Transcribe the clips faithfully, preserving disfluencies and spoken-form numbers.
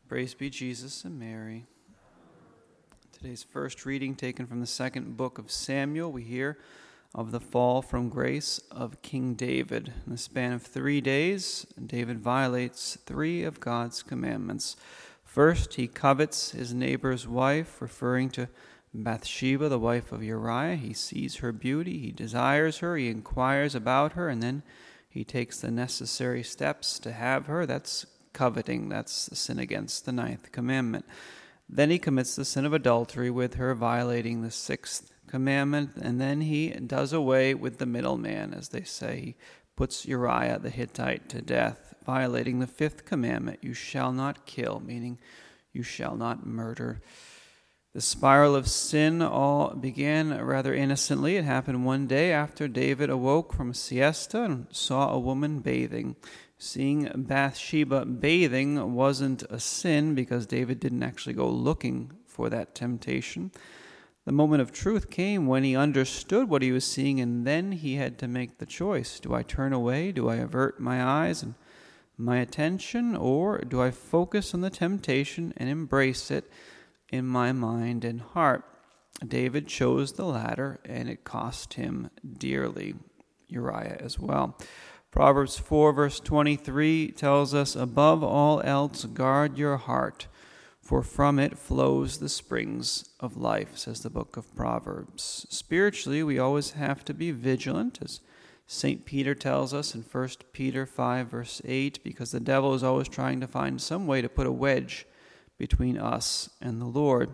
Praise be Jesus and Mary. Today's first reading, taken from the second book of Samuel, we hear of the fall from grace of King David. In the span of three days, David violates three of God's commandments. First, he covets his neighbor's wife, referring to Bathsheba, the wife of Uriah. He sees her beauty, he desires her, he inquires about her, and then he takes the necessary steps to have her. That's coveting. That's the sin against the ninth commandment. Then he commits the sin of adultery with her, violating the sixth commandment, and then he does away with the middleman, as they say. He puts Uriah the Hittite to death, violating the fifth commandment, you shall not kill, meaning you shall not murder. The spiral of sin all began rather innocently. It happened one day after David awoke from a siesta and saw a woman bathing. Seeing Bathsheba bathing wasn't a sin because David didn't actually go looking for that temptation. The moment of truth came when he understood what he was seeing, and then he had to make the choice. Do I turn away? Do I avert my eyes and my attention? Or do I focus on the temptation and embrace it in my mind and heart? David chose the latter, and it cost him dearly. Uriah as well. Proverbs four verse twenty-three tells us, above all else, guard your heart, for from it flows the springs of life, says the book of Proverbs. Spiritually, we always have to be vigilant, as Saint Peter tells us in First Peter five verse eight, because the devil is always trying to find some way to put a wedge between us and the Lord.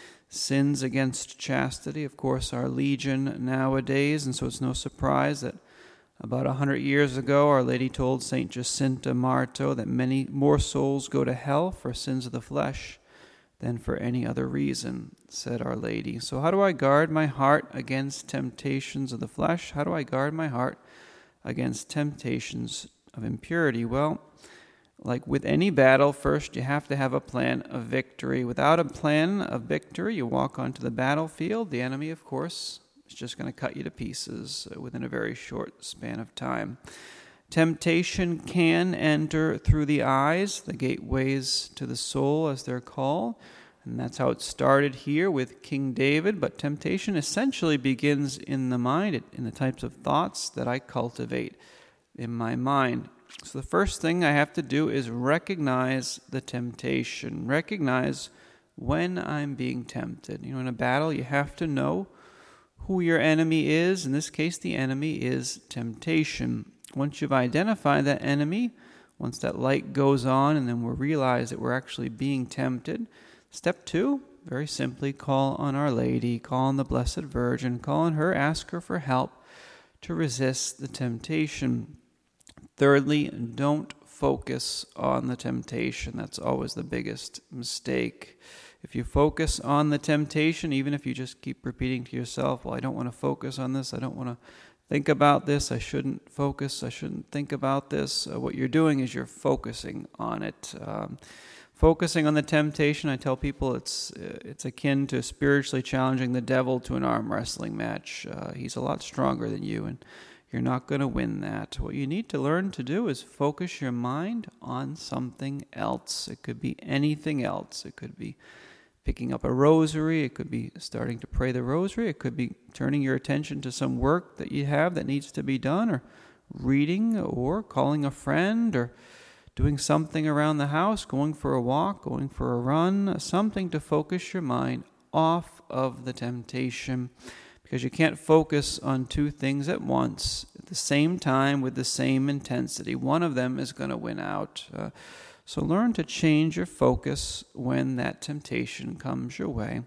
Sins against chastity, of course, are legion nowadays, and so it's no surprise that about a hundred years ago, Our Lady told Saint Jacinta Marto that many more souls go to hell for sins of the flesh than for any other reason, said Our Lady. So how do I guard my heart against temptations of the flesh? How do I guard my heart against temptations of impurity? Well, like with any battle, first you have to have a plan of victory. Without a plan of victory, you walk onto the battlefield. The enemy, of course, it's just going to cut you to pieces within a very short span of time. Temptation can enter through the eyes, the gateways to the soul, as they're called. And that's how it started here with King David. But temptation essentially begins in the mind, in the types of thoughts that I cultivate in my mind. So the first thing I have to do is recognize the temptation. Recognize when I'm being tempted. You know, in a battle, you have to know who your enemy is. In this case, the enemy is temptation. Once you've identified that enemy, once that light goes on and then we realize that we're actually being tempted, step two, very simply, call on Our Lady, call on the Blessed Virgin, call on her, ask her for help to resist the temptation. Thirdly, don't focus on the temptation. That's always the biggest mistake. If you focus on the temptation, even if you just keep repeating to yourself, well, I don't want to focus on this, I don't want to think about this, I shouldn't focus, I shouldn't think about this, uh, what you're doing is you're focusing on it. Um, focusing on the temptation, I tell people it's uh, it's akin to spiritually challenging the devil to an arm wrestling match. Uh, he's a lot stronger than you, and you're not going to win that. What you need to learn to do is focus your mind on something else. It could be anything else. It could be picking up a rosary, it could be starting to pray the rosary, it could be turning your attention to some work that you have that needs to be done, or reading, or calling a friend, or doing something around the house, going for a walk, going for a run, something to focus your mind off of the temptation, because you can't focus on two things at once at the same time with the same intensity. One of them is going to win out. Uh, So learn to change your focus when that temptation comes your way.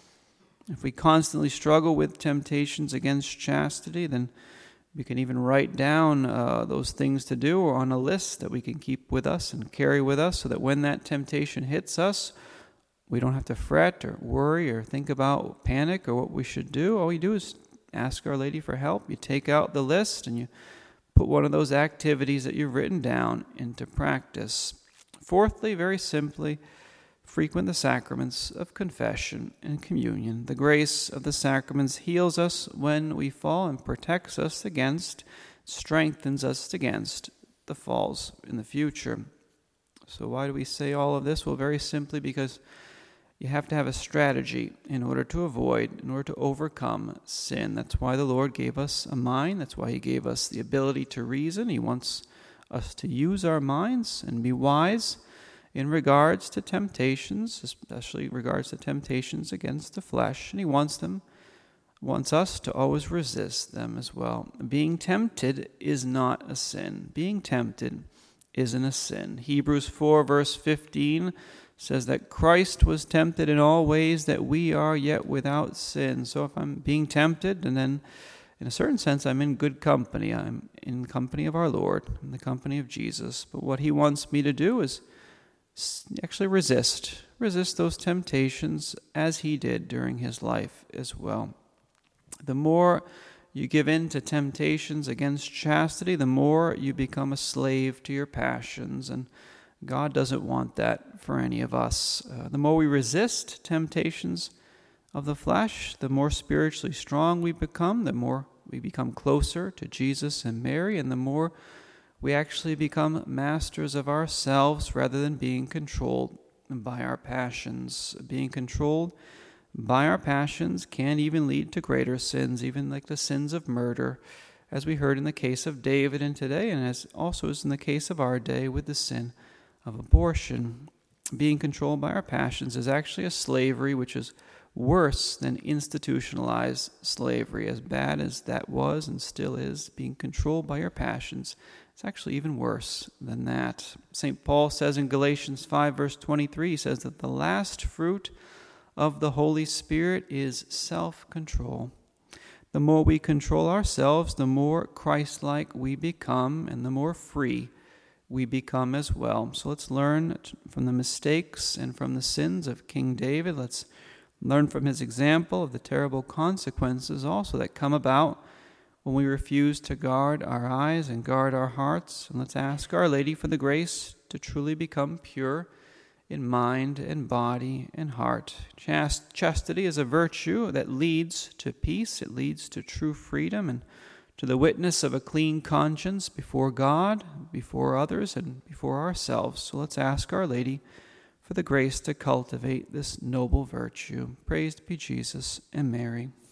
If we constantly struggle with temptations against chastity, then we can even write down uh, those things to do or on a list that we can keep with us and carry with us, so that when that temptation hits us, we don't have to fret or worry or think about panic or what we should do. All we do is ask Our Lady for help. You take out the list and you put one of those activities that you've written down into practice. Fourthly, very simply, frequent the sacraments of confession and communion. The grace of the sacraments heals us when we fall and protects us against, strengthens us against the falls in the future. So why do we say all of this? Well, very simply because you have to have a strategy in order to avoid, in order to overcome sin. That's why the Lord gave us a mind. That's why he gave us the ability to reason. He wants us to use our minds and be wise in regards to temptations, especially in regards to temptations against the flesh. And he wants them, wants us to always resist them as well. Being tempted is not a sin. Being tempted isn't a sin. Hebrews four verse fifteen says that Christ was tempted in all ways that we are, yet without sin. So if I'm being tempted, and then in a certain sense I'm in good company, I'm in company of our Lord, in the company of Jesus. But what he wants me to do is actually resist, resist those temptations as he did during his life as well. The more you give in to temptations against chastity, the more you become a slave to your passions, and God doesn't want that for any of us. Uh, the more we resist temptations of the flesh, the more spiritually strong we become, the more we become closer to Jesus and Mary, and the more we actually become masters of ourselves rather than being controlled by our passions. Being controlled by our passions can even lead to greater sins, even like the sins of murder, as we heard in the case of David and today, and as also is in the case of our day with the sin of abortion. Being controlled by our passions is actually a slavery which is worse than institutionalized slavery. As bad as that was and still is, being controlled by your passions, it's actually even worse than that. Saint Paul says in Galatians five verse twenty-three, he says that the last fruit of the Holy Spirit is self-control. The more we control ourselves, the more Christ-like we become, and the more free we become as well. So let's learn from the mistakes and from the sins of King David. Let's learn from his example of the terrible consequences also that come about when we refuse to guard our eyes and guard our hearts. And let's ask Our Lady for the grace to truly become pure in mind and body and heart. Chast- chastity is a virtue that leads to peace. It leads to true freedom and to the witness of a clean conscience before God, before others, and before ourselves. So let's ask Our Lady for the grace to cultivate this noble virtue. Praised be Jesus and Mary.